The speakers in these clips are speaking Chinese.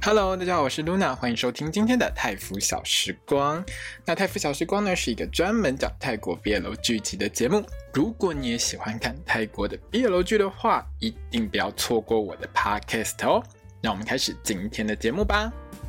Hello， 大家好，我是 Luna， 欢迎收听今天的泰服小时光。那泰服小时光呢，是一个专门讲泰国 BL 剧集的节目。如果你也喜欢看泰国的 BL 剧的话，一定不要错过我的 Podcast 哦。那我们开始今天的节目吧。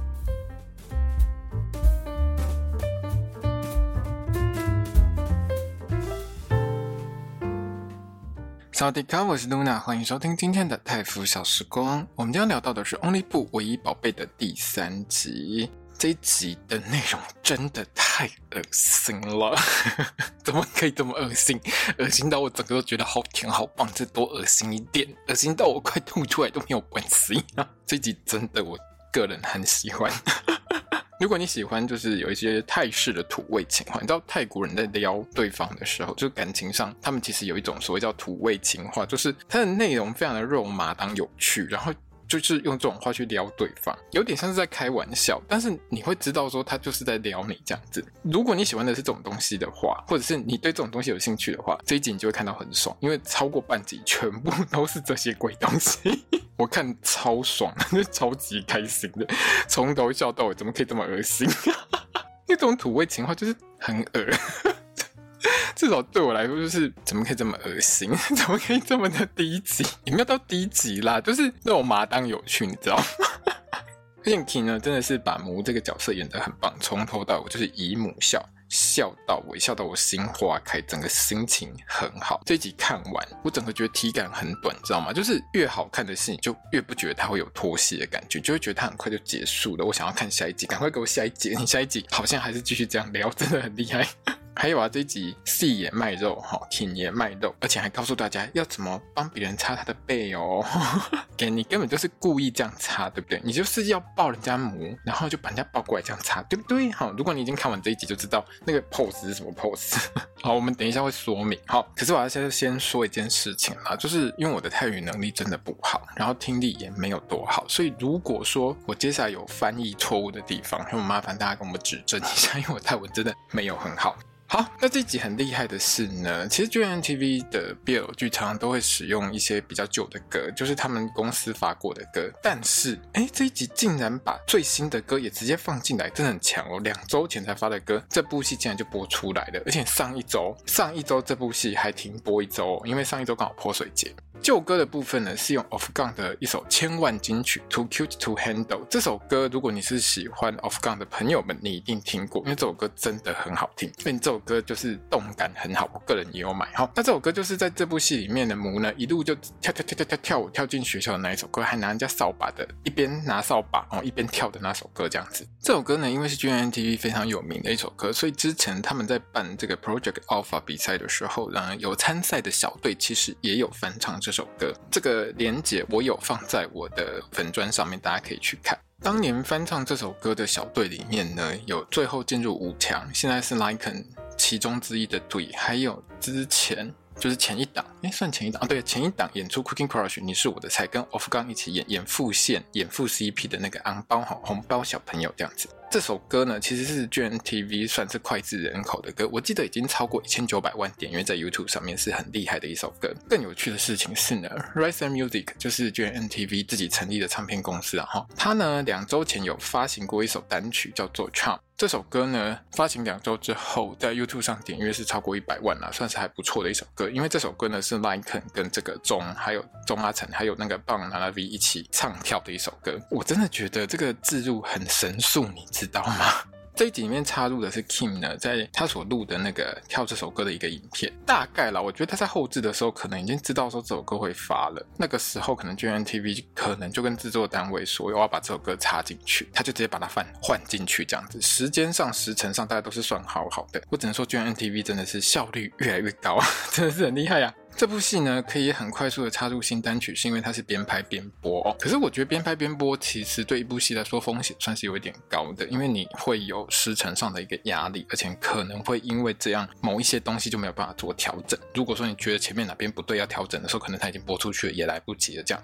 萨瓦迪卡，我是 Luna， 欢迎收听今天的泰服小时光。我们今天聊到的是 Only Boo 唯一宝贝的第3集。这一集的内容真的太恶心了怎么可以这么恶心？恶心到我整个都觉得好甜好棒，这多恶心一点，恶心到我快吐出来都没有关系这一集真的我个人很喜欢如果你喜欢就是有一些泰式的土味情话，你知道泰国人在撩对方的时候，就是感情上他们其实有一种所谓叫土味情话，就是它的内容非常的肉麻当有趣，然后就是用这种话去撩对方，有点像是在开玩笑，但是你会知道说他就是在撩你这样子。如果你喜欢的是这种东西的话，或者是你对这种东西有兴趣的话，这一集你就会看到很爽，因为超过半集全部都是这些鬼东西我看超爽超级开心的，从头笑到尾，怎么可以这么恶心那种土味情话就是很恶至少对我来说就是怎么可以这么恶心怎么可以这么的低级，也没有到低级啦，就是那种麻当有趣，你知道吗而且 King 呢真的是把母这个角色演得很棒，从头到尾就是以母笑到尾，笑到我心花开，整个心情很好。这一集看完我整个觉得体感很短，知道吗？就是越好看的戏你就越不觉得它会有拖戏的感觉，就会觉得它很快就结束了，我想要看下一集，赶快给我下一集，你下一集好像还是继续这样聊，真的很厉害还有这一集 C 也卖肉 King 也卖肉，而且还告诉大家要怎么帮别人擦他的背哦给你根本就是故意这样擦，对不对？你就是要抱人家母，然后就把人家抱过来这样擦，对不对？如果你已经看完这一集就知道那个 pose 是什么 pose 好，我们等一下会说明。好，可是我要先说一件事情啦，就是因为我的泰语能力真的不好，然后听力也没有多好，所以如果说我接下来有翻译错误的地方，就麻烦大家跟我们指正一下，因为我泰文真的没有很好。好，那这一集很厉害的是呢，其实 GMMTV 的 BL 剧常常都会使用一些比较旧的歌，就是他们公司发过的歌，但是这一集竟然把最新的歌也直接放进来，真的很强哦！2周前才发的歌，这部戏竟然就播出来了，而且上一周这部戏还停播1周因为上一周刚好泼水节。旧歌的部分呢，是用 Off-Gun 的一首千万金曲 Too Cute to Handle。 这首歌如果你是喜欢 Off-Gun 的朋友们，你一定听过，因为这首歌真的很好听，因为这首歌就是动感很好，我个人也有买。好，那这首歌就是在这部戏里面的母呢，一路就跳舞跳进学校的那一首歌，还拿人家扫把的，一边拿扫把一边跳的那首歌这样子。这首歌呢，因为是 GMMTV 非常有名的一首歌，所以之前他们在办这个 Project Alpha 比赛的时候，有参赛的小队其实也有翻唱这首歌，这个连结我有放在我的粉专上面，大家可以去看。当年翻唱这首歌的小队里面呢，有最后进入5强，现在是 Lycan 其中之一的队，还有之前就是前一档，算前一档对，前一档演出 Cooking Crush 你是我的菜，跟 Off-Gun 一起演副线演副 CP 的那个昂包红包小朋友这样子。这首歌呢其实是 GMMTV 算是脍炙人口的歌，我记得已经超过1900万点阅，在 YouTube 上面是很厉害的一首歌。更有趣的事情是呢 Rise Music 就是 GMMTV 自己成立的唱片公司它呢2周前有发行过一首单曲叫做 Charm， 这首歌呢发行2周之后在 YouTube 上点阅是超过100万啦，算是还不错的一首歌。因为这首歌呢是 Lycan 跟这个还有钟阿成还有那个棒拿拉 V 一起唱跳的一首歌，我真的觉得这个置入很神速，你知道吗？这一集里面插入的是 Kim 呢，在他所录的那个跳这首歌的一个影片，大概啦，我觉得他在后制的时候可能已经知道说这首歌会发了，那个时候可能 GMMTV 可能就跟制作单位说我要把这首歌插进去，他就直接把它换进去这样子，时间上时程上大家都是算好的。我只能说 GMMTV 真的是效率越来越高真的是很厉害这部戏呢可以很快速的插入新单曲，是因为它是边拍边播可是我觉得边拍边播其实对一部戏来说风险算是有一点高的，因为你会有时程上的一个压力，而且可能会因为这样某一些东西就没有办法做调整。如果说你觉得前面哪边不对要调整的时候，可能它已经播出去了也来不及了这样子。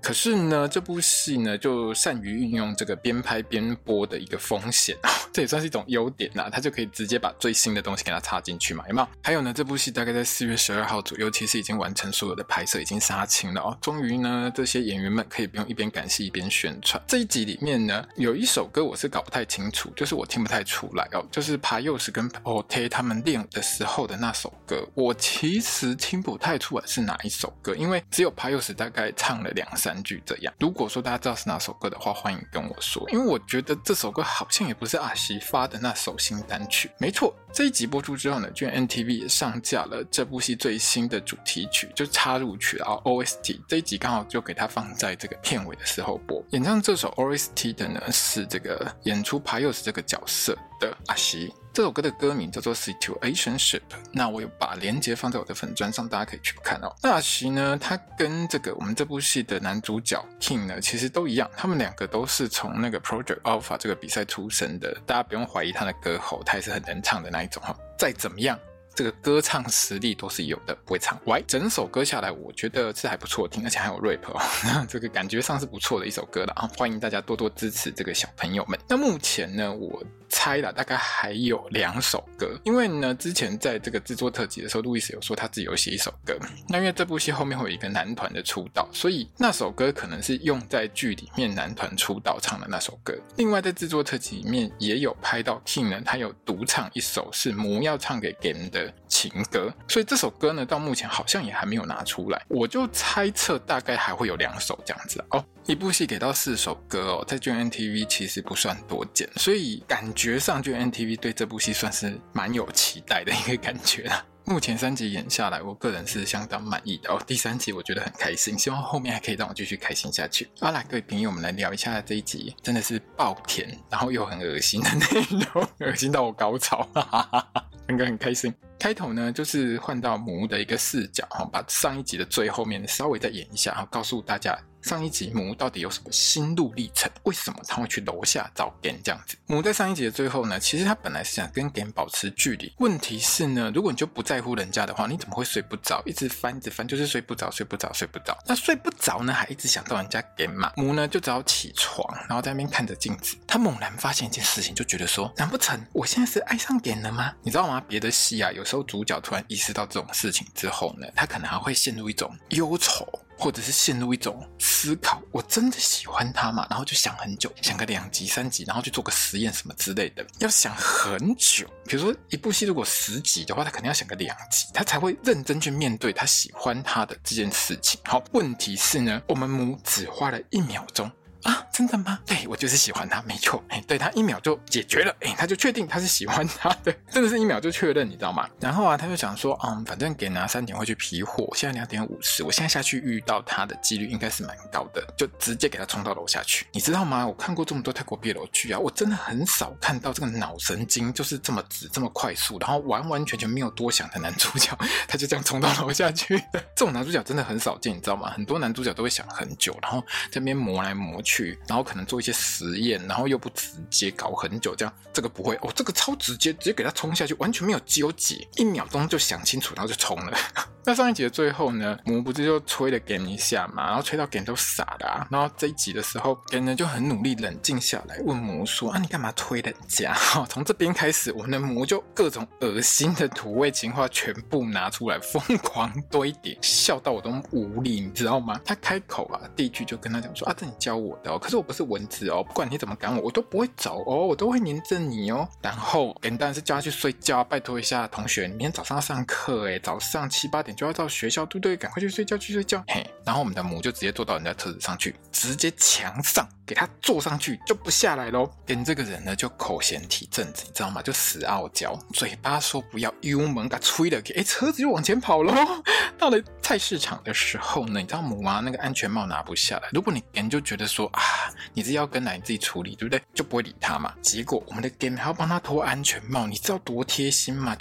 可是呢，这部戏呢就善于运用这个边拍边播的一个风险，这也算是一种优点啦，它就可以直接把最新的东西给它插进去嘛，有没有？还有呢，这部戏大概在4月12号左右，其实已经完成所有的拍摄，已经杀青了哦。终于呢，这些演员们可以不用一边赶戏一边宣传。这一集里面呢，有一首歌我是搞不太清楚，就是我听不太出来哦，就是爬佑史跟 OT 他们练的时候的那首歌，我其实听不太出来是哪一首歌，因为只有爬佑史大概唱了2-3句这样。如果说大家知道是哪首歌的话，欢迎跟我说，因为我觉得这首歌好像也不是阿西发的那首新单曲。没错，这一集播出之后呢，居然 NTV 也上架了这部戏最新的主题曲，就插入曲啊 OST。这一集刚好就给它放在这个片尾的时候播。演唱这首 OST 的呢是这个演出爬佑史这个角色的阿西。这首歌的歌名叫做 Situationship， 那我有把连结放在我的粉专上，大家可以去看哦。那阿西呢，他跟这个我们这部戏的男主角 King 呢，其实都一样，他们2个都是从那个 Project Alpha 这个比赛出身的，大家不用怀疑他的歌喉，他也是很能唱的那一种哈。再怎么样，这个歌唱实力都是有的，不会唱歪。整首歌下来，我觉得是还不错听，而且还有 rap 哦，这个感觉上是不错的一首歌了啊！欢迎大家多多支持这个小朋友们。那目前呢，我猜啦，大概还有2首歌，因为呢，之前在这个制作特辑的时候，路易斯有说他自己有写一首歌。那因为这部戏后面会有一个男团的出道，所以那首歌可能是用在剧里面男团出道唱的那首歌。另外在制作特辑里面也有拍到 King 呢，他有独唱一首是魔要唱给 Game 的情歌，所以这首歌呢到目前好像也还没有拿出来，我就猜测大概还会有2首这样子哦。一部戏给到4首歌哦，在 GMMTV 其实不算多见，所以感觉上 GMMTV 对这部戏算是蛮有期待的一个感觉啦。目前3集演下来，我个人是相当满意的哦。第3集我觉得很开心，希望后面还可以让我继续开心下去。好啦，各位朋友，我们来聊一下这一集，真的是爆甜，然后又很恶心的内容，恶心到我高潮，哈哈哈哈，应该很开心。开头呢，就是换到母的一个视角，把上一集的最后面稍微再演一下，告诉大家上一集母到底有什么心路历程，为什么他会去楼下找 Gen 这样子。母在上一集的最后呢，其实他本来是想跟 Gen 保持距离，问题是呢，如果你就不在乎人家的话，你怎么会睡不着？一直翻就是睡不着。那睡不着呢，还一直想到人家 Gen 嘛。母呢就只好起床，然后在那边看着镜子，他猛然发现一件事情，就觉得说，难不成我现在是爱上 Gen 了吗？你知道吗？别的戏啊，有时候主角突然意识到这种事情之后呢，他可能还会陷入一种忧愁，或者是陷入一种思考，我真的喜欢他吗？然后就想很久，想个2集3集，然后去做个实验什么之类的，要想很久。比如说一部戏如果10集的话，他可能要想个2集，他才会认真去面对他喜欢他的这件事情。好，问题是呢，我们母只花了1秒钟啊，真的吗？对，我就是喜欢他，没错。对，他1秒就解决了，他就确定他是喜欢他的，真的是1秒就确认，你知道吗？然后啊，他就想说，反正给拿3点会去批货，现在2点50，我现在下去遇到他的几率应该是蛮高的，就直接给他冲到楼下去。你知道吗？我看过这么多泰国 BL 剧啊，我真的很少看到这个脑神经就是这么直、这么快速，然后完完全全没有多想的男主角，他就这样冲到楼下去的。这种男主角真的很少见，你知道吗？很多男主角都会想很久，然后在那边磨来磨去，然后可能做一些实验，然后又不直接搞很久，这样这个不会哦，这个超直接，直接给他冲下去，完全没有纠结，1秒钟就想清楚，然后就冲了。那上一集的最后呢，母不是就吹了 Gen 一下嘛，然后吹到 Gen 都傻了啊。然后这一集的时候 Gen 呢就很努力冷静下来，问母说啊，你干嘛推人家？从这边开始，我们的母就各种恶心的土味情话全部拿出来，疯狂堆叠，笑到我都无力，你知道吗？他开口啊，第一句就跟他讲说啊，这你教我的哦，可是我不是蚊子哦，不管你怎么赶我，我都不会走哦，我都会黏着你哦。然后 Gen 当然是叫他去睡觉，拜托一下同学，你明天早上要上课耶，早上7、8点就要到学校，对不对？赶快去睡觉，去睡觉。嘿，然后我们的母就直接坐到人家车子上去，直接墙上给他坐上去，就不下来咯。跟这个人呢，就口嫌体正直，你知道吗？就死傲娇，嘴巴说不要，油门给他吹了，车子就往前跑咯。到了菜市场的时候呢，你知道母啊，那个安全帽拿不下来。如果你跟就觉得说啊，你是要跟来你自己处理，对不对？就不会理他嘛。结果我们的跟还要帮他脱安全帽，你知道多贴心吗？就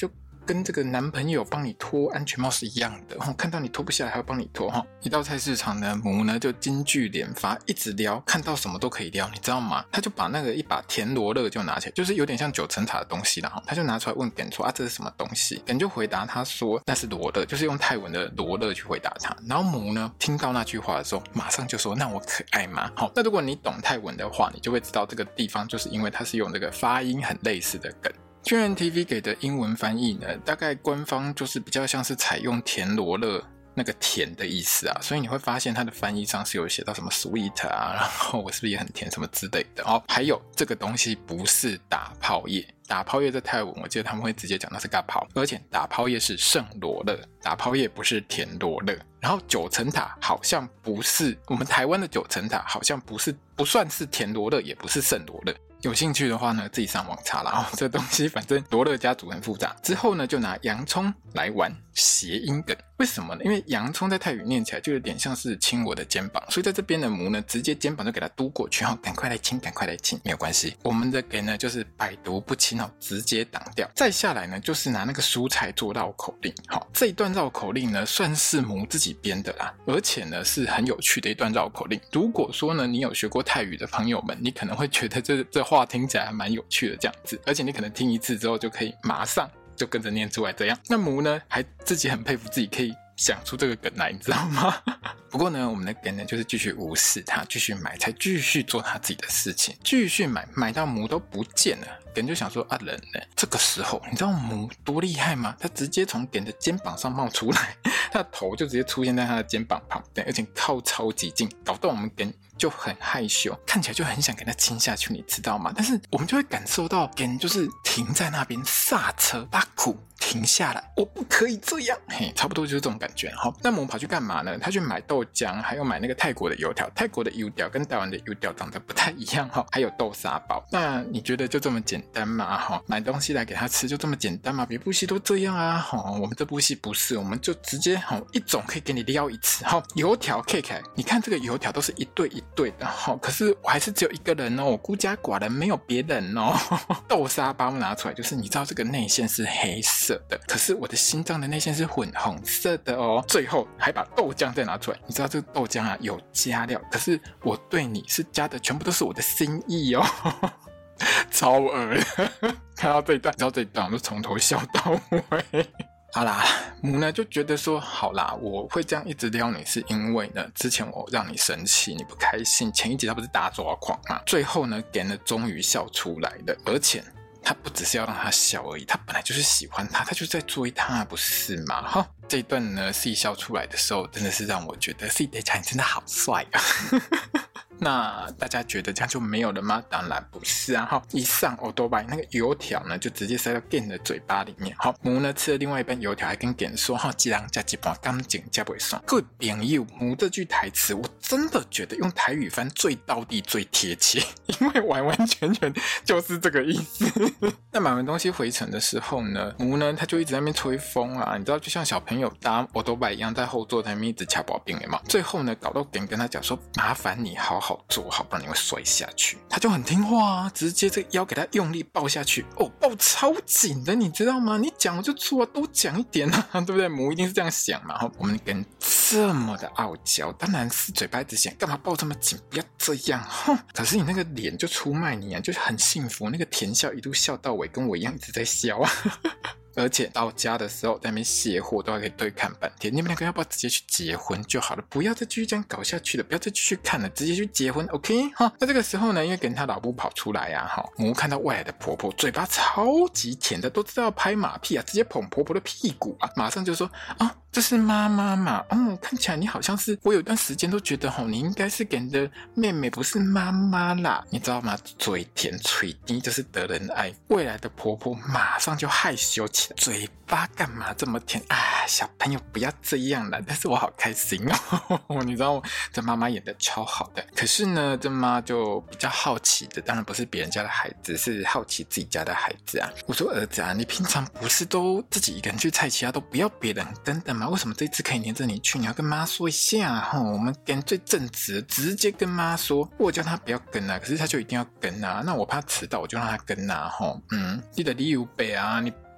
跟这个男朋友帮你脱安全帽是一样的，看到你脱不下来还要帮你脱。一到菜市场呢，母呢就金句连发，一直撩，看到什么都可以撩，你知道吗？他就把那个一把田螺乐就拿起来，就是有点像九层塔的东西啦，他就拿出来问梗说这是什么东西？梗就回答他说那是罗勒，就是用泰文的罗勒去回答他。然后母呢听到那句话的时候，马上就说那我可爱吗？那如果你懂泰文的话，你就会知道这个地方就是因为它是用这个发音很类似的梗。GMMTV 给的英文翻译呢，大概官方就是比较像是采用田螺乐那个甜的意思啊，所以你会发现它的翻译上是有写到什么 sweet 啊，然后我是不是也很甜什么之类的还有这个东西不是打泡叶，打泡叶在泰文我记得他们会直接讲那是嘎泡，而且打泡叶是圣罗勒，打泡叶不是甜罗勒。然后九层塔好像不是我们台湾的九层塔，好像不算是甜罗勒，也不是圣罗勒。有兴趣的话呢，自己上网查啦这东西反正罗勒家族很复杂。之后呢，就拿洋葱来玩谐音梗。为什么呢？因为洋葱在泰语念起来就有点像是亲我的肩膀，所以在这边的母呢，直接肩膀就给它嘟过去，赶快来亲，赶快来亲，没有关系。我们的给呢就是百毒不侵，直接挡掉。再下来呢，就是拿那个蔬菜做绕口令。这一段绕口令呢，算是母自己编的啦，而且呢是很有趣的一段绕口令。如果说呢你有学过泰语的朋友们，你可能会觉得这话听起来还蛮有趣的这样子，而且你可能听一次之后就可以马上就跟着念出来这样。那母呢还自己很佩服自己可以想出这个梗来，你知道吗？不过呢我们的梗呢就是继续无视他，继续买菜，继续做他自己的事情，继续买到母都不见了。梗就想说人呢？这个时候你知道母多厉害吗？他直接从梗的肩膀上冒出来，他的头就直接出现在他的肩膀旁边，而且靠超级近，搞到我们梗就很害羞，看起来就很想给他亲下去，你知道吗？但是我们就会感受到梗就是停在那边刹车，把苦停下来，我不可以这样，差不多就是这种感觉。那母跑去干嘛呢？他去买豆浆，还有买那个泰国的油条。泰国的油条跟台湾的油条长得不太一样，还有豆沙包。那你觉得就这么简单吗？买东西来给他吃就这么简单吗？别部戏都这样啊。我们这部戏不是，我们就直接一种可以给你撩一次。油条 cake， 你看这个油条都是一对一对的，可是我还是只有一个人哦，我孤家寡人，没有别人哦。豆沙包拿出来，就是你知道这个内馅是黑色的，可是我的心脏的内馅是粉红色的哦。最后还把豆浆再拿出来，你知道这个豆浆啊有加料，可是我对你是加的全部都是我的心意哦。超恶看到这一段，你知道这一段我就从头笑到尾。好啦，母呢就觉得说好啦，我会这样一直撩你是因为呢之前我让你生气你不开心，前一集他不是大抓狂嘛，最后呢给呢终于笑出来了，而且他不只是要让他笑而已，他本来就是喜欢他，他就在追他不是吗？这一段呢 C 笑出来的时候真的是让我觉得 C 得你真的好帅啊。那大家觉得这样就没有了吗？当然不是啊！一上欧多拜那个油条呢，就直接塞到 Gen 的嘴巴里面。母呢吃了另外一半油条，还跟 Gen 说：“一人吃一半，感情才不会爽。”各位朋友，母这句台词，我真的觉得用台语翻最道地、最贴切，因为完完全全就是这个意思。那买完东西回程的时候呢，母呢他就一直在那边吹风啊，你知道，就像小朋友搭欧多拜一样，在后座那边一直掐把柄嘛。最后呢，搞到 Gen 跟他讲说：“麻烦你好好坐好，不然你会摔下去。”他就很听话啊，直接这个腰给他用力抱下去，抱超紧的，你知道吗？你讲我就做啊，多讲一点啊，对不对？母一定是这样想嘛。我们跟这么的傲娇，当然是嘴巴一直想干嘛抱这么紧，不要这样。可是你那个脸就出卖你啊，就是很幸福，那个甜笑一路笑到尾，跟我一样一直在笑啊。而且到家的时候在那边卸货都还可以对看半天，你们两个要不要直接去结婚就好了，不要再继续这样搞下去了，不要再继续看了，直接去结婚 OK 那这个时候呢，因为跟他老婆跑出来啊，母看到外来的婆婆嘴巴超级甜的，都知道要拍马屁啊，直接捧婆婆的屁股啊，马上就说这是妈妈嘛，看起来你好像是，我有段时间都觉得你应该是跟的妹妹，不是妈妈啦，你知道吗？嘴甜嘴低就是得人爱，未来的婆婆马上就害羞起来，嘴巴干嘛这么甜啊？小朋友不要这样啦，但是我好开心哦。你知道这妈妈演的超好的，可是呢这妈就比较好奇的，当然不是别人家的孩子，是好奇自己家的孩子啊。我说儿子啊，你平常不是都自己一个人去菜市啊，都不要别人跟的吗？为什么这次可以黏着你去？你要跟妈说一下我们跟最正直，直接跟妈说。我叫他不要跟啊，可是他就一定要跟啊，那我怕迟到我就让他跟啊。你的理由背啊，你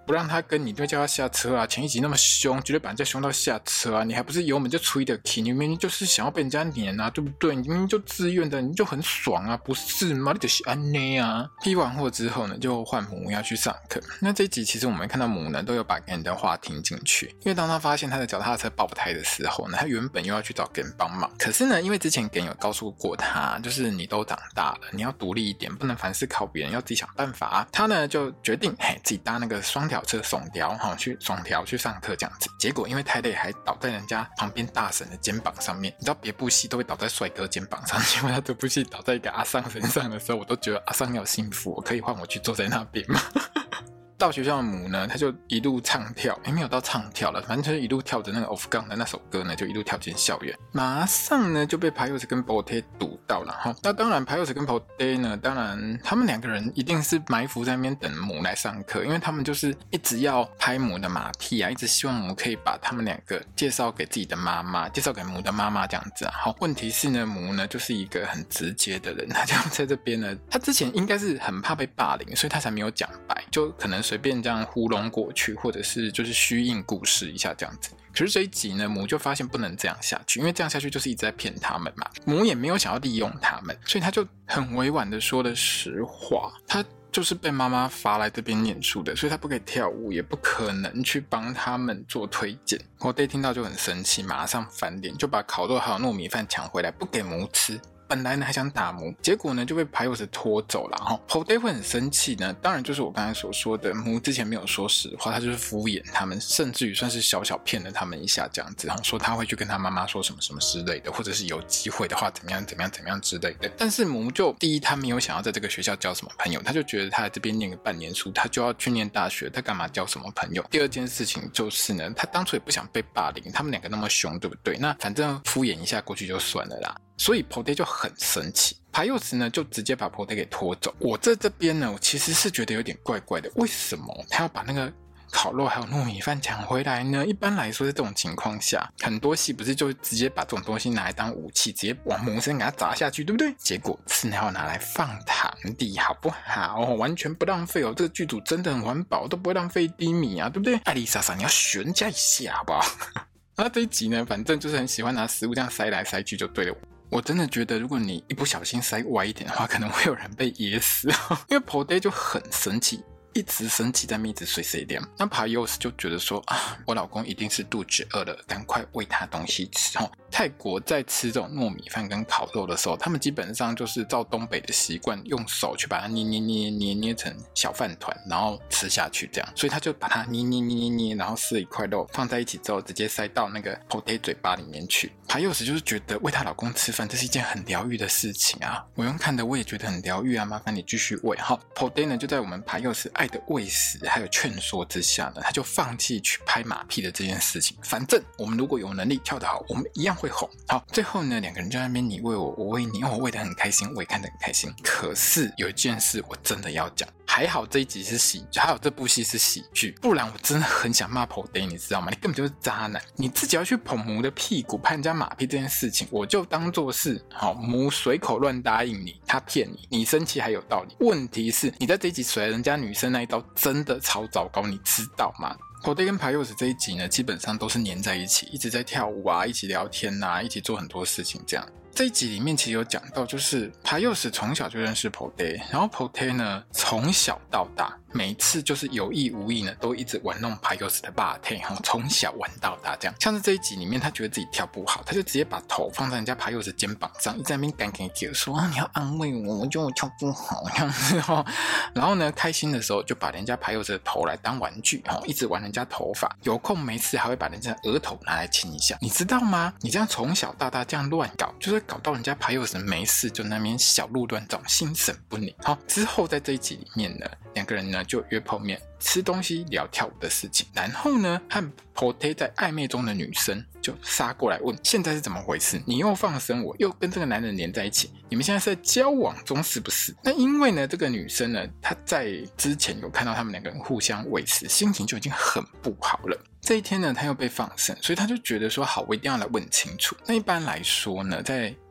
不让他跟你，就叫他下车啊！前一集那么凶，绝对把人家凶到下车啊！你还不是油门就吹的起，你明明就是想要被人家黏啊，对不对？你明明就自愿的，你就很爽啊，不是吗？你就是安内啊！批完货之后呢，就换母要去上课。那这一集其实我们看到母呢，都有把Gen的话听进去，因为当他发现他的脚踏车爆胎的时候呢，他原本又要去找Gen帮忙，可是呢，因为之前Gen有告诉过他，就是你都长大了，你要独立一点，不能凡事靠别人，要自己想办法。他呢就决定自己搭那个双条车耸条去双条去上课这样子。结果因为太累，还倒在人家旁边大婶的肩膀上面。你知道别部戏都会倒在帅哥肩膀上，结果他这部戏倒在一个阿桑身上的时候，我都觉得阿桑你好幸福，我可以换我去坐在那边吗？到学校的母呢，他就一路唱跳，没有到唱跳了，反正就是一路跳着那个 Off Gun 的那首歌呢，就一路跳进校园。马上呢就被Payos跟 Pote 堵到了哈。那当然Payos跟 Pote 呢，当然他们两个人一定是埋伏在那边等母来上课，因为他们就是一直要拍母的马屁啊，一直希望母可以把他们两个介绍给自己的妈妈，介绍给母的妈妈这样子啊。好，问题是呢，母呢就是一个很直接的人，他就在这边呢，他之前应该是很怕被霸凌，所以他才没有讲白，就可能随便这样糊弄过去，或者是就是虚应故事一下这样子。可是这一集呢，母就发现不能这样下去，因为这样下去就是一直在骗他们嘛。母也没有想要利用他们，所以他就很委婉的说了实话，他就是被妈妈罚来这边念书的，所以他不可以跳舞，也不可能去帮他们做推荐。我爹听到就很生气，马上翻脸，就把烤肉还有糯米饭抢回来，不给母吃。本来呢还想打母，结果呢就被Payos拖走了哈。Pote 会很生气呢，当然就是我刚才所说的，母之前没有说实话，他就是敷衍他们，甚至于算是小小骗了他们一下这样子，然后说他会去跟他妈妈说什么什么之类的，或者是有机会的话怎么样怎么样怎么样之类的。但是母就第一，他没有想要在这个学校交什么朋友，他就觉得他在这边念个半年书，他就要去念大学，他干嘛交什么朋友？第二件事情就是呢，他当初也不想被霸凌，他们两个那么凶，对不对？那反正敷衍一下过去就算了啦。所以 Pote 就很生气，Payos呢就直接把 Pote 给拖走。我在这边呢，我其实是觉得有点怪怪的，为什么他要把那个烤肉还有糯米饭抢回来呢？一般来说在这种情况下，很多戏不是就直接把这种东西拿来当武器，直接往母身给他砸下去，对不对？结果是要拿来放糖的，好不好？完全不浪费哦，这个剧组真的很环保，都不会浪费一滴米啊，对不对？艾丽莎莎，你要学人家一下好不好？那这一集呢，反正就是很喜欢拿食物这样塞来塞去就对了。我真的觉得，如果你一不小心塞歪一点的话，可能会有人被噎死。因为 Pote 就很生气，一直生气在那边一直碎碎念。那 Payos 就觉得说啊，我老公一定是肚子饿了，赶快喂他东西吃。泰国在吃这种糯米饭跟烤肉的时候，他们基本上就是照东北的习惯，用手去把它捏成小饭团，然后吃下去这样。所以他就把它捏，然后撕了一块肉放在一起之后，直接塞到那个 Pote 嘴巴里面去。Payos 就是觉得喂她老公吃饭，这是一件很疗愈的事情啊。我用看的我也觉得很疗愈啊，麻烦你继续喂。好 ，Pote 呢就在我们Payos爱的喂食还有劝说之下呢，他就放弃去拍马屁的这件事情。反正我们如果有能力跳得好，我们一样会红。好，最后呢，两个人就在那边你喂我，我喂你，我喂得很开心，我也看得很开心。可是有一件事我真的要讲，还好这一集是喜剧，还好这部戏是喜剧，不然我真的很想骂 Pote， 你知道吗？你根本就是渣男，你自己要去捧母的屁股拍人家马屁这件事情，我就当作是好母随口乱答应你，他骗你，你生气还有道理。问题是你在这一集甩人家女生那一刀真的超糟糕，你知道吗？Pote 跟Payos这一集呢，基本上都是黏在一起，一直在跳舞啊，一起聊天啊，一起做很多事情这样。这一集里面其实有讲到，就是 Payos 从小就认识 Pote， 然后 Pote 呢从小到大每一次就是有意无意呢都一直玩弄 Payos 的霸体，从小玩到大这样。像是这一集里面他觉得自己跳不好，他就直接把头放在人家 Payos 肩膀上，一直在那边干说你要安慰我，我觉得我跳不好这样子然后呢开心的时候就把人家 Payos 的头来当玩具，一直玩人家头发，有空没事还会把人家的额头拿来亲一下，你知道吗？你这样从小到大这样乱搞，就是搞到人家Payos没事就那边小鹿乱撞，心神不宁。好，之后在这一集里面呢，两个人呢就约碰面吃东西聊跳舞的事情，然后呢和 Pote 在暧昧中的女生就杀过来问现在是怎么回事，你又放生我又跟这个男人连在一起，你们现在是在交往中是不是？那因为呢这个女生呢她在之前有看到他们两个人互相喂食，心情就已经很不好了。这一天呢他又被放生，所以他就觉得说好，我一定要来问清楚。那一般来说呢，在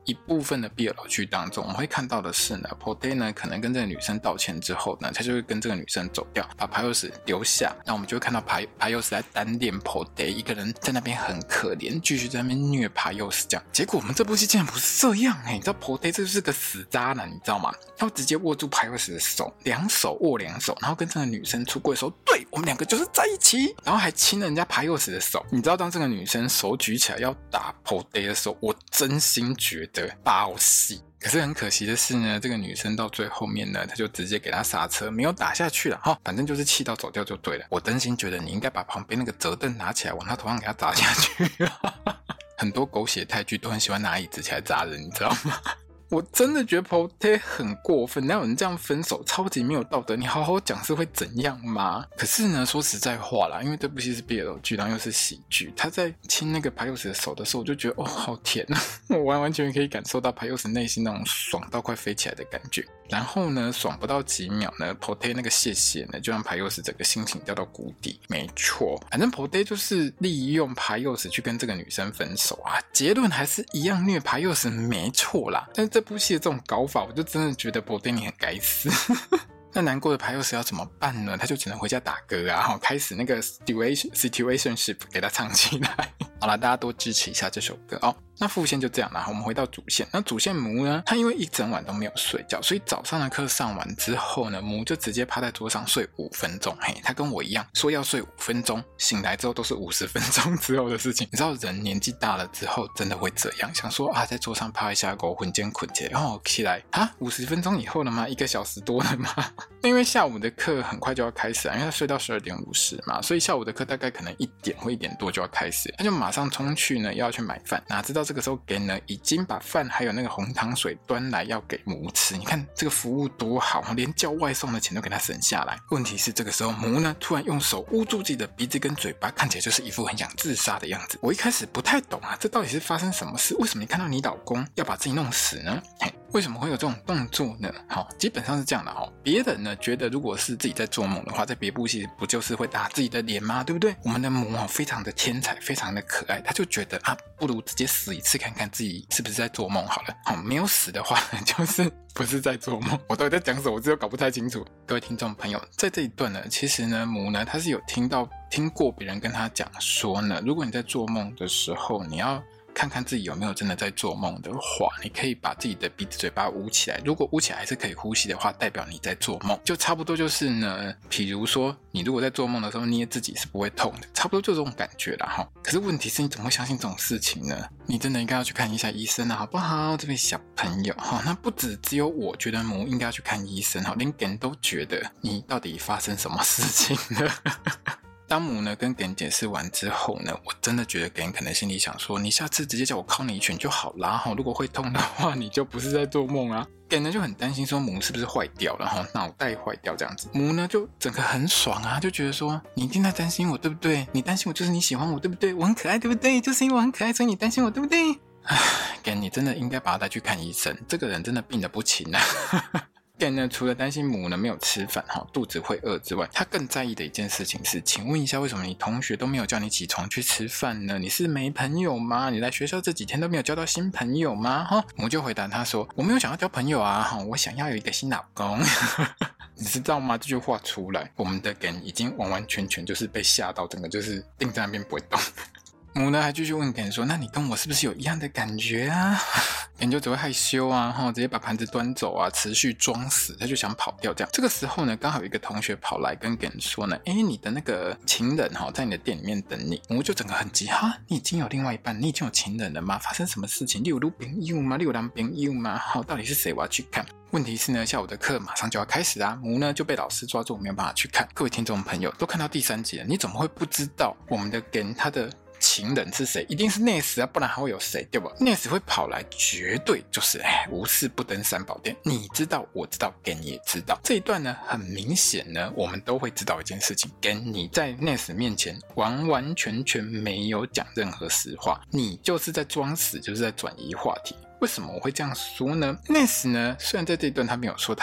一部分的 BL 剧当中，我们会看到的是呢 Poday 呢可能跟这个女生道歉之后呢，他就会跟这个女生走掉，把 Paios 留下。那我们就会看到 Paios 在单恋 Poday， 一个人在那边很可怜，继续在那边虐 Paios 这样。结果我们这部戏竟然不是这样你知道 Poday 这就是个死渣男，你知道吗？他会直接握住 Paios 的手，两手握两手，然后跟这个女生出柜说，对，我们两个就是在一起，然后还亲了人家 Paios 的手。你知道当这个女生手举起来要打 Poday 的时候，我真心觉得爆戏。可是很可惜的是呢，这个女生到最后面呢，她就直接给他刹车，没有打下去了反正就是气到走掉就对了。我真心觉得你应该把旁边那个折凳拿起来，往他头上给他砸下去很多狗血泰剧都很喜欢拿椅子起来砸人，你知道吗？我真的觉得 Poday 很过分，哪有人这样分手，超级没有道德，你好好讲是会怎样吗？可是呢，说实在话啦，因为这部戏是 BL 剧，然后又是喜剧，他在亲那个 Paios 的手的时候，我就觉得好甜啊！我完全可以感受到 Paios 内心那种爽到快飞起来的感觉。然后呢，爽不到几秒呢 Poday 那个谢谢呢，就让 Paios 整个心情掉到谷底。没错，反正 Poday 就是利用 Paios 去跟这个女生分手啊，结论还是一样虐 Paios 没错啦。但是这部戏的这种搞法，我就真的觉得 Poday 你很该死那难过的 Paios 要怎么办呢？他就只能回家打歌啊，开始那个 situationship 给他唱起来好啦，大家多支持一下这首歌那副线就这样啦，我们回到主线。那主线母呢，他因为一整晚都没有睡觉，所以早上的课上完之后呢，母就直接趴在桌上睡5分钟。他跟我一样说要睡5分钟，醒来之后都是50分钟之后的事情。你知道人年纪大了之后真的会这样，想说在桌上趴一下狗混肩捆起来，然后起来50分钟以后了吗？1个小时多了吗？那因为下午的课很快就要开始因为他睡到12点50嘛，所以下午的课大概可能1点或1点多就要开始，他就马上冲去呢要去买饭。哪知道这个时候给呢已经把饭还有那个红糖水端来要给母吃，你看这个服务多好，连叫外送的钱都给他省下来。问题是这个时候母呢突然用手捂住自己的鼻子跟嘴巴，看起来就是一副很想自杀的样子。我一开始不太懂这到底是发生什么事？为什么你看到你老公要把自己弄死呢？为什么会有这种动作呢？基本上是这样的别人呢觉得如果是自己在做梦的话，在别部戏不就是会打自己的脸吗？对不对？我们的母非常的天才，非常的可爱，他就觉得不如直接死一次看看自己是不是在做梦好了。没有死的话就是不是在做梦。我到底在讲什么？我自己都搞不太清楚。各位听众朋友，在这一段呢，其实呢母呢他是有听过别人跟他讲说呢，如果你在做梦的时候，你要看看自己有没有真的在做梦的话，你可以把自己的鼻子嘴巴捂起来，如果捂起来还是可以呼吸的话，代表你在做梦。就差不多就是呢，比如说你如果在做梦的时候捏自己是不会痛的，差不多就这种感觉啦可是问题是你怎么会相信这种事情呢？你真的应该要去看一下医生好不好？这位小朋友那不只有我觉得母应该要去看医生连人都觉得你到底发生什么事情了当母呢跟给人解释完之后呢，我真的觉得给人可能心里想说，你下次直接叫我敲你一拳就好啦如果会痛的话，你就不是在做梦啊。给人呢就很担心说母是不是坏掉了脑袋坏掉这样子。母呢就整个很爽就觉得说你一定在担心我对不对？你担心我就是你喜欢我对不对？我很可爱对不对？就是因为我很可爱所以你担心我对不对？给人你真的应该把他带去看医生，这个人真的病得不轻给人呢除了担心母呢没有吃饭肚子会饿之外，他更在意的一件事情是，请问一下为什么你同学都没有叫你起床去吃饭呢？你是没朋友吗？你来学校这几天都没有交到新朋友吗？母就回答他说，我没有想要交朋友我想要有一个新老公你知道吗？这句话出来，我们的给人已经完完全全就是被吓到，整个就是定在那边不会动母呢还继续问给人说，那你跟我是不是有一样的感觉啊？人就只会害羞直接把盘子端走持续装死，他就想跑掉这样。这个时候呢，刚好有一个同学跑来跟人说呢，你的那个情人在你的店里面等你。母就整个很急你已经有另外一半，你已经有情人了吗？发生什么事情？你有女朋友吗？你有男朋友吗？到底是谁？我要去看。问题是呢，下午的课马上就要开始母呢就被老师抓住，没有办法去看。各位听众朋友都看到第3集了，你怎么会不知道我们的人他的情人是谁？一定是Ness不然还会有谁对吧？Ness会跑来绝对就是无事不登三宝殿，你知道我知道Gen也知道。这一段呢很明显呢我们都会知道一件事情，Gen你在Ness面前完完全全没有讲任何实话，你就是在装死，就是在转移话题。为什么我会这样说呢？Ness呢虽然在这一段他没有说他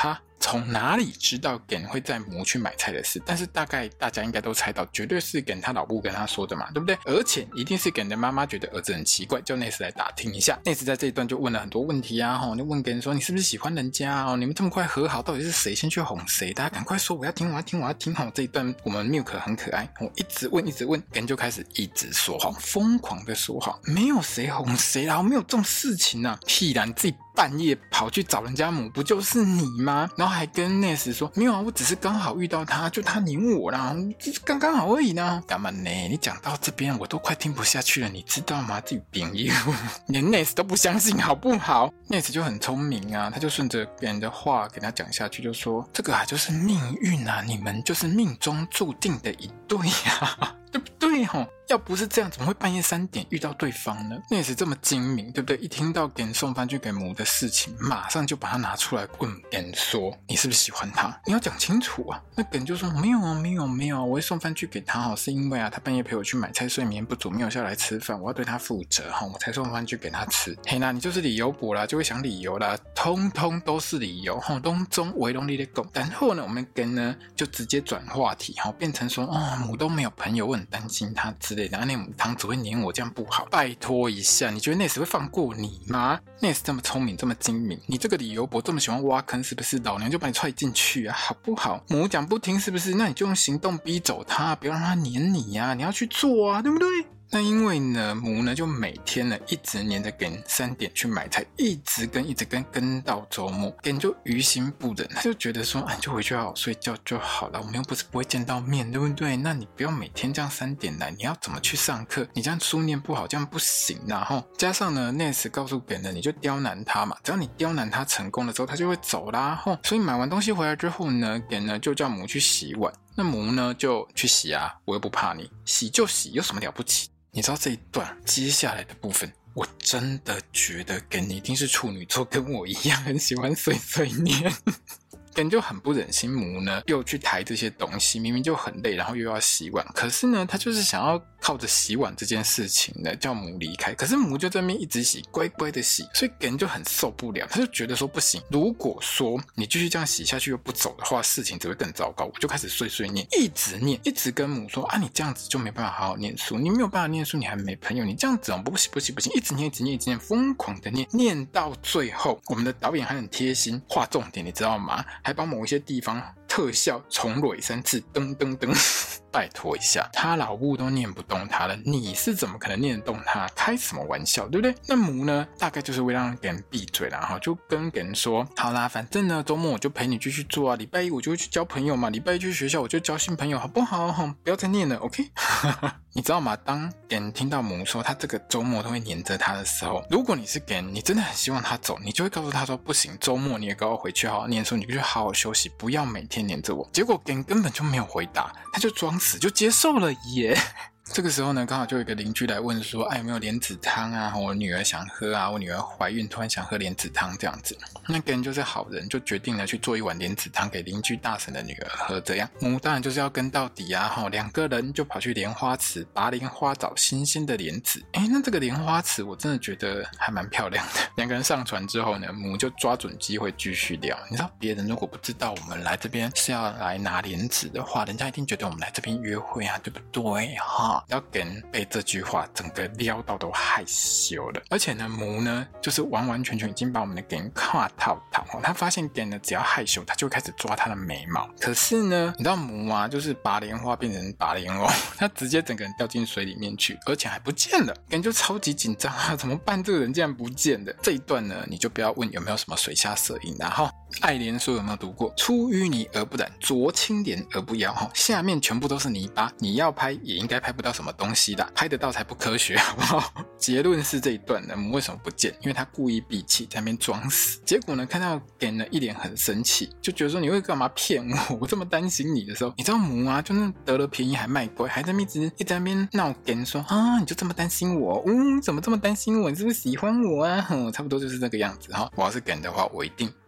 从哪里知道Gen会载母去买菜的事，但是大概大家应该都猜到，绝对是Gen他老母跟他说的嘛，对不对？而且一定是Gen的妈妈觉得儿子很奇怪，叫 Ness 来打听一下。Ness 在这一段就问了很多问题啊，就问Gen说你是不是喜欢人家你们这么快和好，到底是谁先去哄谁？大家赶快说，我要听。这一段我们 Milk 很可爱，一直问Gen就开始一直说谎，疯狂的说谎，没有谁哄谁啦，没有这种事情啊，屁啦，你自己半夜跑去找人家母，不就是你吗？然后还跟 Ness 说没有啊，我只是刚好遇到他，就他黏我啦，就是刚刚好而已呢。干嘛呢？你讲到这边我都快听不下去了，你知道吗？自己朋友连 Ness 都不相信好不好？ Ness 就很聪明啊，他就顺着别人的话给他讲下去，就说这个就是命运啊，你们就是命中注定的一对啊，对不对要不是这样，怎么会半夜3点遇到对方呢？那也是这么精明，对不对？一听到Gen送饭去给母的事情，马上就把他拿出来问Gen说，你是不是喜欢他？你要讲清楚啊。那Gen就说没有啊，我会送饭去给他是因为他半夜陪我去买菜，睡眠不足，没有下来吃饭，我要对他负责我才送饭去给他吃。嘿啦，你就是理由补啦，就会想理由啦，通通都是理由拢中围拢你的讲。然后呢，我们Gen呢就直接转话题变成说母都没有朋友，我很担心他之类的，那母汤只会黏我，这样不好，拜托一下，你觉得 Ness 会放过你吗？ Ness 这么聪明这么精明，你这个理由伯这么喜欢挖坑，是不是老娘就把你踹进去啊，好不好？母讲不听是不是？那你就用行动逼走他，不要让他黏你啊，你要去做啊，对不对？那因为呢，母呢就每天呢一直黏着Gen 3点去买菜，一直跟到周末，Gen就于心不忍，他就觉得说你就回去好好睡觉就好了，我们又不是不会见到面，对不对？那你不要每天这样3点来，你要怎么去上课？你这样书念不好，这样不行啊。加上呢 Ness 告诉Gen呢，你就刁难他嘛，只要你刁难他成功了之后，他就会走啦。所以买完东西回来之后呢，Gen呢就叫母去洗碗，那母呢就去洗啊，我又不怕你，洗就洗，有什么了不起？你知道这一段接下来的部分，我真的觉得Gen一定是处女座，跟我一样很喜欢碎碎念。Gen就很不忍心母呢又去抬这些东西，明明就很累，然后又要洗碗，可是呢他就是想要靠着洗碗这件事情呢叫母离开，可是母就在那边一直洗，乖乖的洗，所以Gen就很受不了，他就觉得说不行，如果说你继续这样洗下去又不走的话，事情只会更糟糕。我就开始碎碎念，一直跟母说你这样子就没办法好好念书，你没有办法念书，你还没朋友，你这样子不行，一直念，疯狂的念到最后，我们的导演还很贴心画重点，你知道吗？还把某一些地方特效重蕊3次，噔噔噔。拜托一下，他老母都念不动他了，你是怎么可能念得动他？开什么玩笑，对不对？那母呢，大概就是为了让Gen闭嘴啦，就跟Gen说，好啦，反正呢周末我就陪你继续做啊，礼拜一我就会去交朋友嘛，礼拜一去学校我就交新朋友，好不好？不要再念了 ，OK？ 你知道吗？当Gen听到母说他这个周末都会黏着他的时候，如果你是Gen，你真的很希望他走，你就会告诉他说，不行，周末你也给我回去好好念书，你就去好好休息，不要每天黏着我。结果Gen根本就没有回答，他就装死就接受了耶。这个时候呢，刚好就有一个邻居来问说，有没有莲子汤啊？我女儿想喝啊，我女儿怀孕突然想喝莲子汤这样子。那个人就是好人，就决定了去做一碗莲子汤给邻居大婶的女儿喝。这样母当然就是要跟到底啊，2个人就跑去莲花池拔莲花找新鲜的莲子。那这个莲花池我真的觉得还蛮漂亮的。2个人上船之后呢，母就抓准机会继续聊。你知道别人如果不知道我们来这边是要来拿莲子的话，人家一定觉得我们来这边约会啊，对不对要Gen被这句话整个撩到都害羞了，而且呢母呢就是完完全全已经把我们的Gen看透他发现Gen呢只要害羞他就会开始抓他的眉毛，可是呢你知道母啊就是拔莲花变成拔莲藕，他直接整个人掉进水里面去，而且还不见了。Gen就超级紧张怎么办？这个人竟然不见了。这一段呢你就不要问有没有什么水下摄影爱莲说有没有读过？出淤泥而不染，濯清涟而不妖下面全部都是泥巴，你要拍也应该拍不到什么东西的，拍得到才不科学，好不好？结论是这一段呢，母为什么不见？因为他故意闭气，在那边装死。结果呢，看到Gen呢一脸很生气，就觉得说你会干嘛骗我？我这么担心你的时候，你知道母啊，就是得了便宜还卖乖，还在那边一直在那边闹Gen说你就这么担心我？怎么这么担心我？你是不是喜欢我啊？差不多就是这个样子我要是Gen的话，我一定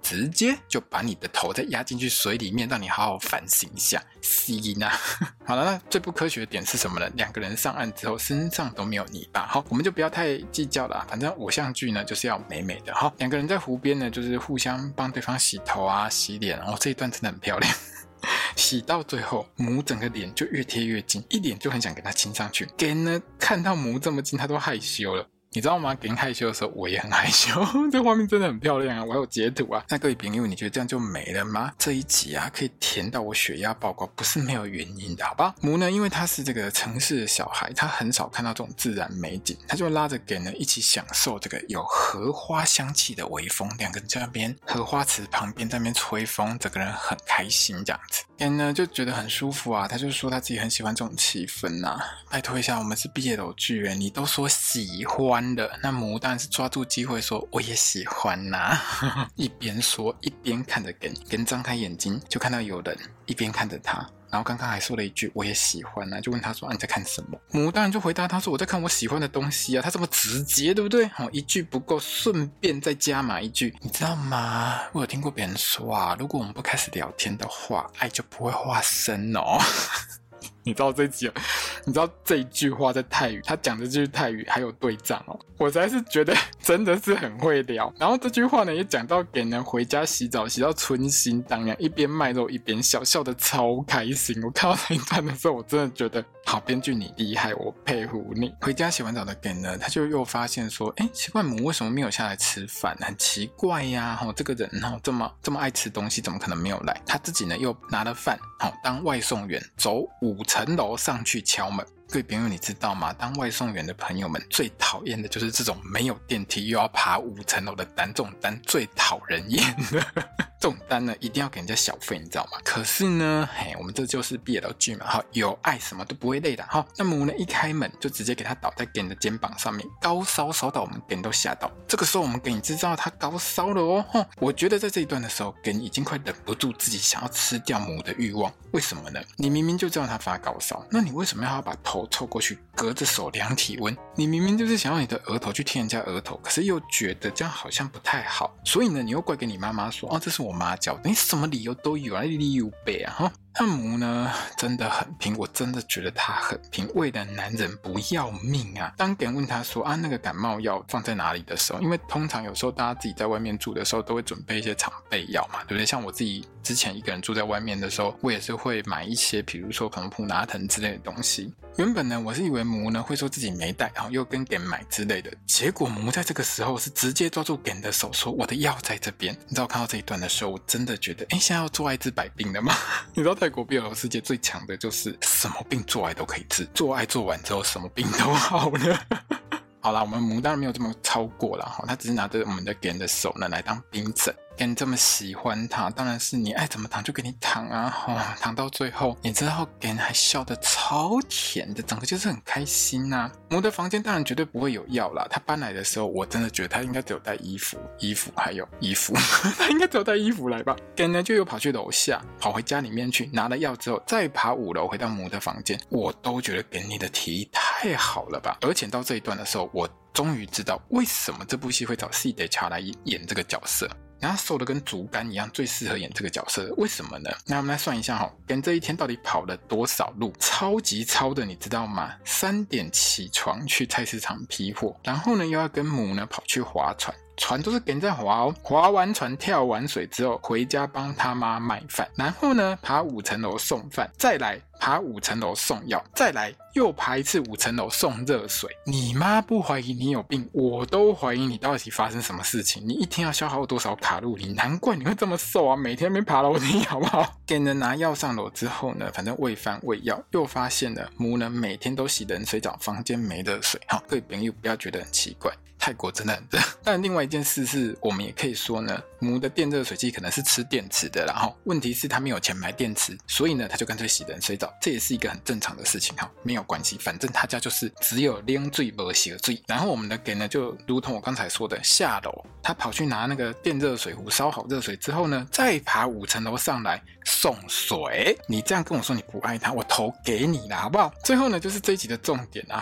直接就把你的头再压进去水里面，让你好好反省一下。吸呢？好了，那最不科学的点是什么呢？两个人上岸之后身上都没有泥巴。好，我们就不要太计较了，反正偶像剧呢就是要美美的。好，两个人在湖边呢就是互相帮对方洗头啊、洗脸，这一段真的很漂亮。洗到最后，母整个脸就越贴越近，一脸就很想给他亲上去。Gen 呢看到母这么近，他都害羞了。你知道吗？Gen 害羞的时候，我也很害羞。这画面真的很漂亮啊，我还有截图啊。那各位朋友，你觉得这样就没了吗？这一集啊，可以甜到我血压报告，不是没有原因的，好吧？母呢，因为他是这个城市的小孩，他很少看到这种自然美景，他就拉着 Gen 呢一起享受这个有荷花香气的微风，两个人在那边荷花池旁边在那边吹风，整个人很开心这样子。Gen 呢就觉得很舒服啊，他就说他自己很喜欢这种气氛啊。拜托一下，我们是毕业楼剧你都说喜欢了，那母当然是抓住机会说我也喜欢啦。一边说一边看着 Gen 张开眼睛就看到有人一边看着他，然后刚刚还说了一句我也喜欢啊，就问他说你在看什么？母当然就回答他说我在看我喜欢的东西啊。他这么直接对不对？一句不够，顺便再加码一句，你知道吗？我有听过别人说啊，如果我们不开始聊天的话，爱就不会发生哦。你知道这集，你知道这一句话在泰语，他讲的这句泰语还有对仗我实在是觉得真的是很会聊。然后这句话呢也讲到给人回家洗澡，洗到春心荡漾，一边卖肉一边笑，笑得超开心。我看到这一段的时候，我真的觉得好，编剧你厉害，我佩服你。回家洗完澡的 Gen 呢，他就又发现说奇怪，母为什么没有下来吃饭？很奇怪呀，这个人这么爱吃东西，怎么可能没有来？他自己呢又拿了饭当外送员，走5层楼上去敲门。各位朋友，你知道吗？当外送员的朋友们最讨厌的就是这种没有电梯又要爬5层楼的单，这种单最讨人厌的。这种单呢一定要给人家小费，你知道吗？可是呢我们这就是毕业楼剧嘛，有爱什么都不会累的。那母呢一开门就直接给他倒在 Gen 的肩膀上面，高烧烧到我们 Gen 都吓到。这个时候我们 Gen 知道他高烧了我觉得在这一段的时候 Gen 已经快忍不住自己想要吃掉母的欲望。为什么呢？你明明就知道他发高烧，那你为什么要把头凑过去隔着手量体温？你明明就是想要你的额头去贴人家额头，可是又觉得这样好像不太好，所以呢你又怪给你妈妈说这是我妈教的，你什么理由都有啊，理由背啊那母呢真的很拼，我真的觉得他很拼，为了男人不要命啊。当别人问他说那个感冒药放在哪里的时候，因为通常有时候大家自己在外面住的时候都会准备一些常备药嘛，对不对？像我自己之前一个人住在外面的时候，我也是会买一些比如说可能普拿疼之类的东西。原本呢我是以为母呢会说自己没带，然后又跟 Gen 买之类的，结果母在这个时候是直接抓住 Gen 的手说我的药在这边。你知道看到这一段的时候，我真的觉得现在要做爱治百病了吗？你知道泰国 BL 世界最强的就是什么病做爱都可以治，做爱做完之后什么病都好了。好啦，我们母当然没有这么超过啦，他只是拿着我们的 Gen 的手呢来当冰枕。Gen 这么喜欢他，当然是你爱怎么躺就给你躺啊躺到最后你知道 Gen 还笑得超甜的，整个就是很开心啊。母的房间当然绝对不会有药啦，他搬来的时候我真的觉得他应该只有带衣服还有衣服他应该只有带衣服来吧。Gen 呢就又跑去楼下，跑回家里面去拿了药之后再爬5楼回到母的房间。我都觉得 Gen 你的体力太好了吧。而且到这一段的时候，我终于知道为什么这部戏会找西德乔来演这个角色，然后瘦的跟竹竿一样，最适合演这个角色。为什么呢？那我们来算一下跟这一天到底跑了多少路，超级超的，你知道吗？3点起床去菜市场批货，然后呢又要跟母呢跑去划船，船都是跟在划划完船跳完水之后回家帮他妈卖饭，然后呢爬5层楼送饭，再来爬5层楼送药，再来又爬一次5层楼送热水。你妈不怀疑你有病，我都怀疑你到底发生什么事情。你一天要消耗多少卡路里？难怪你会这么瘦啊，每天没爬楼梯好不好？给人拿药上楼之后呢，反正喂饭喂药，又发现了母呢每天都洗冷水澡，房间没热水。各位朋友不要觉得很奇怪，泰国真的很热。但另外一件事是，我们也可以说呢，母的电热水器可能是吃电池的啦，问题是他没有钱买电池，所以呢他就干脆洗冷水澡，这也是一个很正常的事情，没有关系，反正他家就是只有冷水没洗水。然后我们的给呢就如同我刚才说的，下楼他跑去拿那个电热水壶，烧好热水之后呢，再爬5层楼上来送水。你这样跟我说你不爱他，我头给你啦好不好？最后呢就是这一集的重点，然后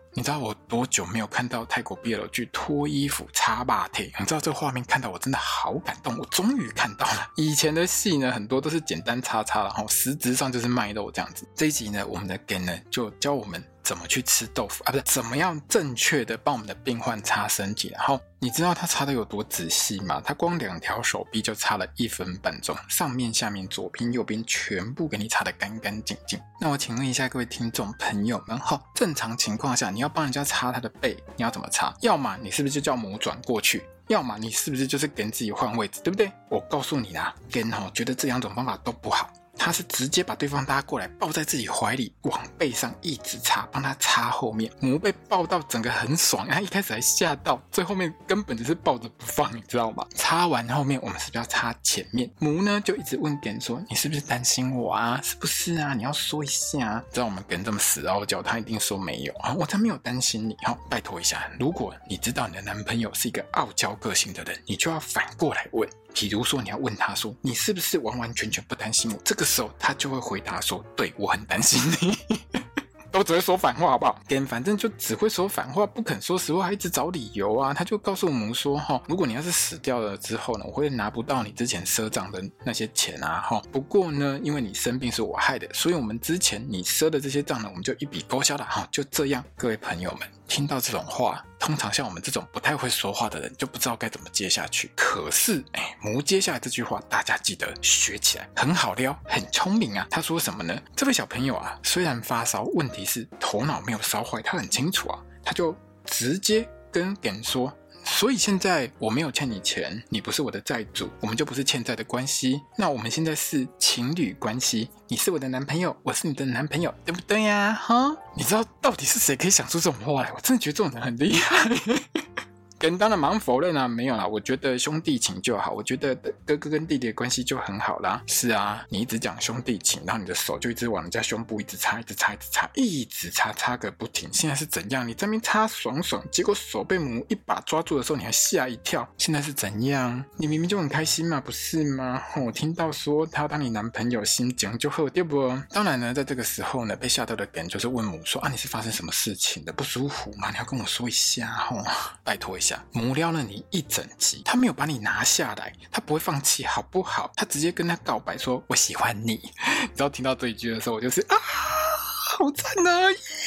你知道我多久没有看到泰国 BL 剧脱衣服擦把腿？你知道这个画面看到我真的好感动，我终于看到了。以前的戏呢，很多都是简单擦擦，然后实质上就是卖肉这样子。这一集呢，我们的 Gen 呢就教我们怎么去吃豆腐啊，不是怎么样正确的帮我们的病患擦身体。然后你知道他擦的有多仔细吗？他光2条手臂就擦了1分半钟，上面下面左边右边全部给你擦得干干净净。那我请问一下各位听众朋友们，正常情况下你要帮人家擦他的背，你要怎么擦？要么你是不是就叫魔转过去，要么你是不是就是跟自己换位置，对不对？我告诉你啦，跟觉得这2种方法都不好。他是直接把对方拉过来抱在自己怀里，往背上一直擦，帮他擦后面。母被抱到整个很爽，他一开始还吓到，最后面根本就是抱着不放，你知道吗？擦完后面我们是不是要擦前面？母呢就一直问Gen说，你是不是担心我啊？是不是啊？你要说一下啊。知道我们Gen这么死傲娇，他一定说没有啊，我才没有担心你。拜托一下，如果你知道你的男朋友是一个傲娇个性的人，你就要反过来问。比如说你要问他说，你是不是完完全全不担心我？这个时候他就会回答说，对，我很担心你。都只会说反话好不好？反正就只会说反话，不肯说实话，还一直找理由啊。他就告诉我们说，如果你要是死掉了之后呢，我会拿不到你之前赊账的那些钱啊。不过呢，因为你生病是我害的，所以我们之前你赊的这些账呢，我们就一笔勾销了。就这样，各位朋友们听到这种话，通常像我们这种不太会说话的人就不知道该怎么接下去。可是母接下来这句话大家记得学起来，很好撩，很聪明啊。他说什么呢？这位小朋友啊，虽然发烧，问题是头脑没有烧坏，他很清楚啊。他就直接跟Gen说，所以现在我没有欠你钱，你不是我的债主，我们就不是欠债的关系。那我们现在是情侣关系，你是我的男朋友，我是你的男朋友，对不对呀？你知道到底是谁可以想出这种话来？我真的觉得这种人很厉害。Gen当然马上否认啊，没有啦，我觉得兄弟情就好，我觉得哥哥跟弟弟的关系就很好啦。是啊，你一直讲兄弟情，然后你的手就一直往人家胸部一直擦，一直擦，一直擦，一直擦，擦个不停。现在是怎样？你在那边擦爽爽，结果手被母一把抓住的时候，你还吓一跳。现在是怎样？你明明就很开心嘛，不是吗？我听到说他要当你男朋友，心情就好，对不？当然呢，在这个时候呢，被吓到的Gen就是问母说，你是发生什么事情的？不舒服吗？你要跟我说一下拜托一下。母撩了你一整集，他没有把你拿下来，他不会放弃好不好？他直接跟他告白说，我喜欢你。你知道听到这一句的时候，我就是好赞啊！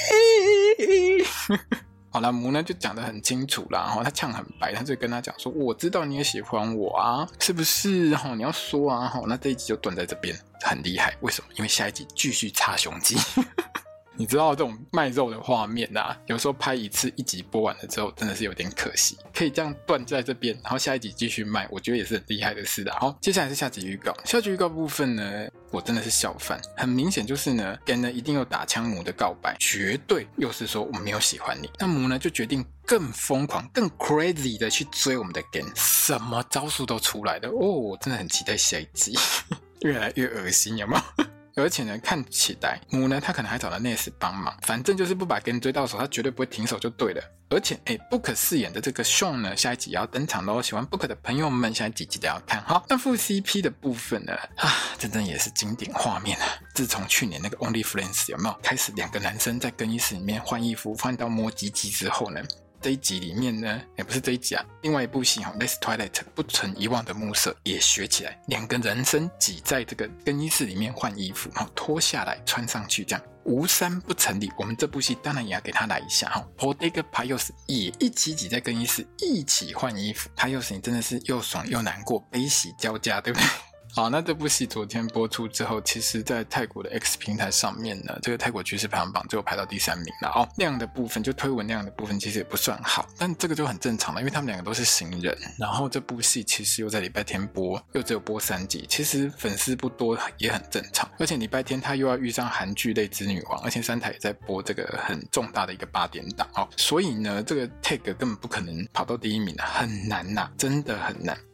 好啦，母呢就讲得很清楚啦，他呛很白，他就跟他讲说，我知道你也喜欢我啊，是不是？你要说啊，那这一集就断在这边，很厉害。为什么？因为下一集继续擦胸肌。你知道这种卖肉的画面啊，有时候拍一次一集播完了之后真的是有点可惜，可以这样断在这边，然后下一集继续卖，我觉得也是很厉害的事啊。好，接下来是下集预告。下集预告部分呢，我真的是笑翻，很明显就是呢Gen呢一定又打枪母的告白，绝对又是说我没有喜欢你。那母呢就决定更疯狂更 crazy 的去追我们的Gen，什么招数都出来了我真的很期待下一集。越来越恶心，有没有？而且呢，看起来母呢，他可能还找了Ness帮忙，反正就是不把Gen追到手，他绝对不会停手就对了。而且Book 饰演的这个 Sean 呢，下一集也要登场咯。喜欢 Book 的朋友们，下一集记得要看哈。那副 CP 的部分呢，真的也是经典画面啊！自从去年那个 Only Friends 有没有开始2个男生在更衣室里面换衣服，换到摸鸡鸡之后呢？这一集里面呢，不是这一集啊，另外一部戏Last Twilight 不曾遗忘的暮色也学起来，2个人生挤在这个更衣室里面换衣服，然后脱下来穿上去，这样无三不成立。我们这部戏当然也要给他来一下Bodega Payos 也一起挤在更衣室一起换衣服。Payos 你真的是又爽又难过，悲喜交加，对不对？好，那这部戏昨天播出之后，其实在泰国的 X 平台上面呢，这个泰国趋势排行榜就排到第3名了量的部分就推文量的部分其实也不算好，但这个就很正常了，因为他们2个都是新人，然后这部戏其实又在礼拜天播，又只有播3集，其实粉丝不多也很正常，而且礼拜天他又要遇上韩剧《泪之女王》，而且3台也在播这个很重大的一个8点档所以呢，这个 tag 根本不可能跑到第1名很难真的很难。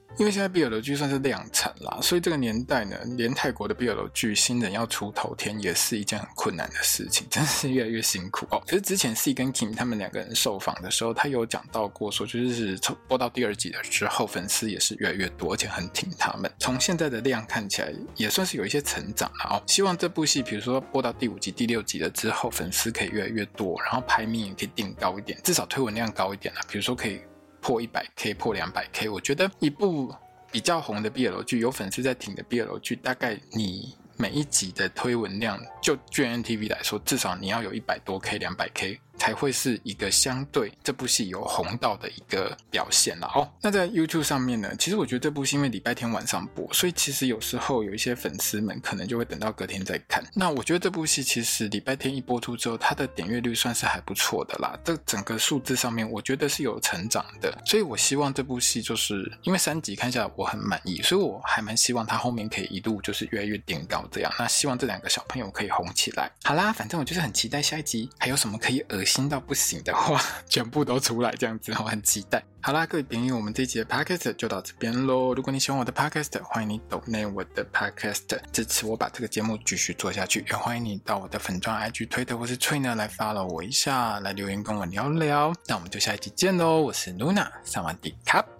因为现在 BL 剧算是量产啦，所以这个年代呢，连泰国的 BL 剧新人要出头天也是一件很困难的事情，真的是越来越辛苦哦。可是之前 C 跟 Kim 他们两个人受访的时候，他有讲到过说，就是播到第2集的时候，粉丝也是越来越多，而且很挺他们。从现在的量看起来，也算是有一些成长啦哦。希望这部戏，比如说播到第5集、第6集了之后，粉丝可以越来越多，然后排名也可以定高一点，至少推文量高一点啦。比如说可以破 100K 破 200K， 我觉得一部比较红的 BL 剧，有粉丝在挺的 BL 剧，大概你每一集的推文量，就 GMMTV 来说，至少你要有100多 K 200K才会是一个相对这部戏有红到的一个表现啦哦。那在 YouTube 上面呢，其实我觉得这部戏因为礼拜天晚上播，所以其实有时候有一些粉丝们可能就会等到隔天再看。那我觉得这部戏其实礼拜天一播出之后，它的点阅率算是还不错的啦，这整个数字上面我觉得是有成长的，所以我希望这部戏就是因为3集看下来我很满意，所以我还蛮希望它后面可以一路就是越来越垫高这样。那希望这2个小朋友可以红起来。好啦，反正我就是很期待下一集还有什么可以恶心到不行的话全部都出来这样子，我很期待。好啦，各位朋友，我们这一集的 Podcast 就到这边咯。如果你喜欢我的 Podcast， 欢迎你donate我的 Podcast 支持我把这个节目继续做下去，也欢迎你到我的粉专 IG 推特或是 Twitter 来 follow 我一下，来留言跟我聊聊。那我们就下一集见咯，我是 Luna， 萨瓦迪卡。